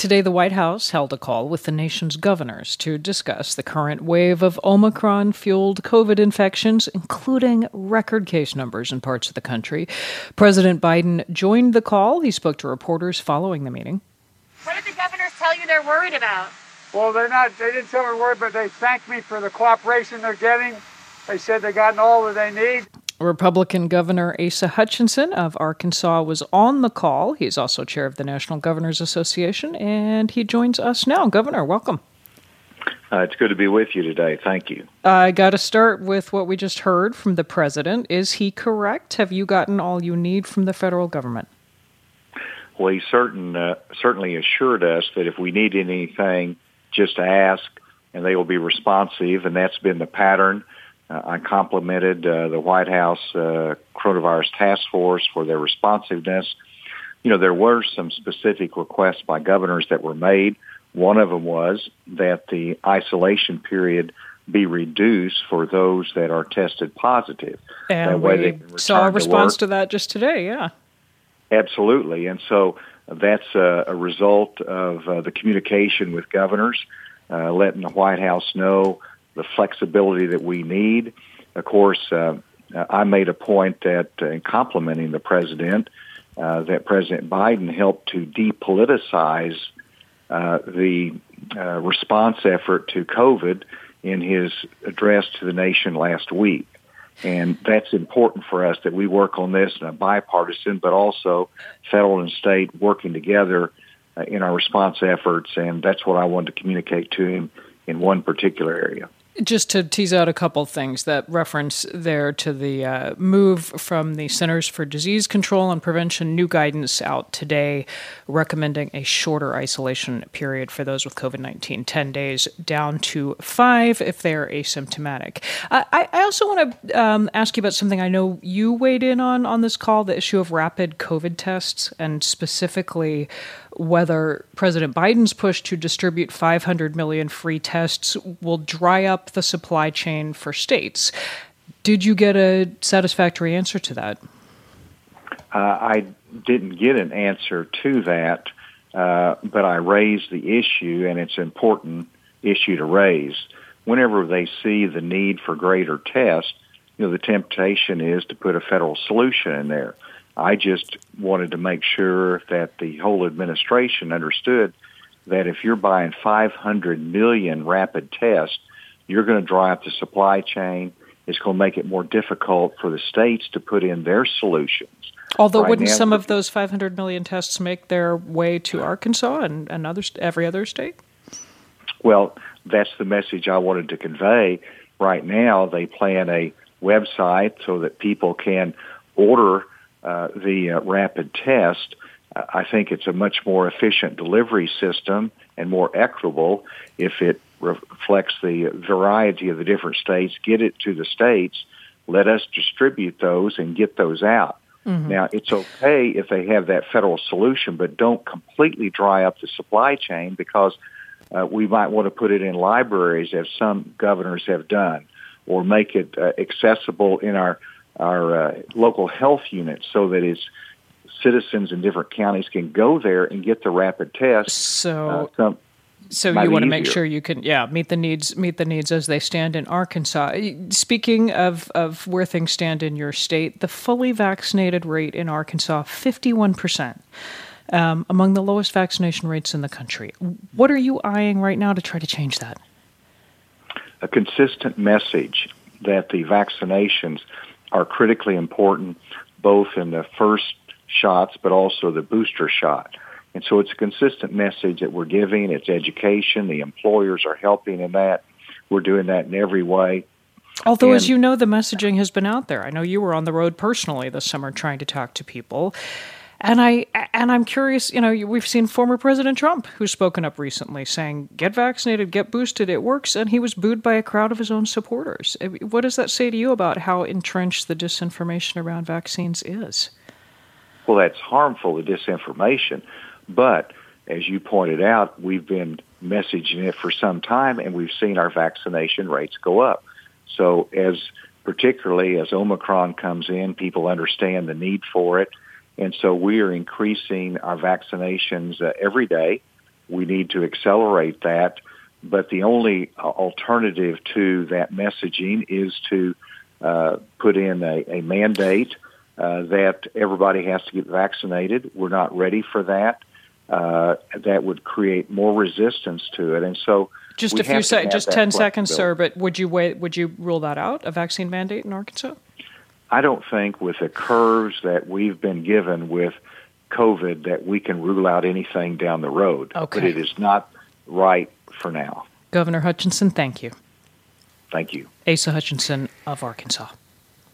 Today, the White House held a call with the nation's governors to discuss the current wave of Omicron-fueled COVID infections, including record case numbers in parts of the country. President Biden joined the call. He spoke to reporters following the meeting. What did the governors tell you they're worried about? Well, they didn't tell me worried, but they thanked me for the cooperation they're getting. They said they've gotten all that they need. Republican Governor Asa Hutchinson of Arkansas was on the call. He's also chair of the National Governors Association, and he joins us now. Governor, welcome. It's good to be with you today. Thank you. I got to start with what we just heard from the president. Is he correct? Have you gotten all you need from the federal government? Well, he certainly assured us that if we need anything, just ask, and they will be responsive, and that's been the pattern. I complimented the White House Coronavirus Task Force for their responsiveness. You know, there were some specific requests by governors that were made. One of them was that the isolation period be reduced for those that are tested positive. And that way they can saw a response to to that just today, yeah. Absolutely. And so that's a result of the communication with governors, letting the White House know the flexibility that we need. Of course, I made a point that in complimenting the president, that President Biden helped to depoliticize the response effort to COVID in his address to the nation last week. And that's important for us that we work on this in a bipartisan, but also federal and state working together in our response efforts. And that's what I wanted to communicate to him in one particular area. Just to tease out a couple things, that reference there to the move from the Centers for Disease Control and Prevention, new guidance out today recommending a shorter isolation period for those with COVID-19, 10 days down to 5 if they're asymptomatic. I also want to ask you about something I know you weighed in on this call, the issue of rapid COVID tests, and specifically whether President Biden's push to distribute 500 million free tests will dry up the supply chain for states. Did you get a satisfactory answer to that? I didn't get an answer to that, but I raised the issue, and it's an important issue to raise. Whenever they see the need for greater tests, the temptation is to put a federal solution in there. I just wanted to make sure that the whole administration understood that if you're buying 500 million rapid tests, you're going to dry up the supply chain. It's going to make it more difficult for the states to put in their solutions. Although wouldn't some of those 500 million tests make their way to Arkansas and every other state? Well, that's the message I wanted to convey. Right now, they plan a website so that people can order the rapid test. I think it's a much more efficient delivery system and more equitable if it reflects the variety of the different states. Get it to the states, let us distribute those and get those out. Mm-hmm. Now, it's okay if they have that federal solution, but don't completely dry up the supply chain, because we might want to put it in libraries, as some governors have done, or make it accessible in our local health units so that its citizens in different counties can go there and get the rapid test. So you want to make sure you can, meet the needs as they stand in Arkansas. Speaking of where things stand in your state, the fully vaccinated rate in Arkansas, 51%, among the lowest vaccination rates in the country. What are you eyeing right now to try to change that? A consistent message that the vaccinations are critically important, both in the first shots but also the booster shot. And so it's a consistent message that we're giving. It's education. The employers are helping in that. We're doing that in every way. Although, as you know, the messaging has been out there. I know you were on the road personally this summer trying to talk to people. And I'm curious, we've seen former President Trump, who's spoken up recently, saying, get vaccinated, get boosted, it works, and he was booed by a crowd of his own supporters. What does that say to you about how entrenched the disinformation around vaccines is? Well, that's harmful, the disinformation. But, as you pointed out, we've been messaging it for some time, and we've seen our vaccination rates go up. So, particularly as Omicron comes in, people understand the need for it. And so we are increasing our vaccinations every day. we need to accelerate that. But the only alternative to that messaging is to put in a mandate that everybody has to get vaccinated. We're not ready for that. That would create more resistance to it, and so just a few seconds, just 10 seconds, sir. But would you rule that out, a vaccine mandate in Arkansas? I don't think, with the curves that we've been given with COVID, that we can rule out anything down the road. Okay. But it is not right for now. Governor Hutchinson, thank you. Thank you. Asa Hutchinson of Arkansas.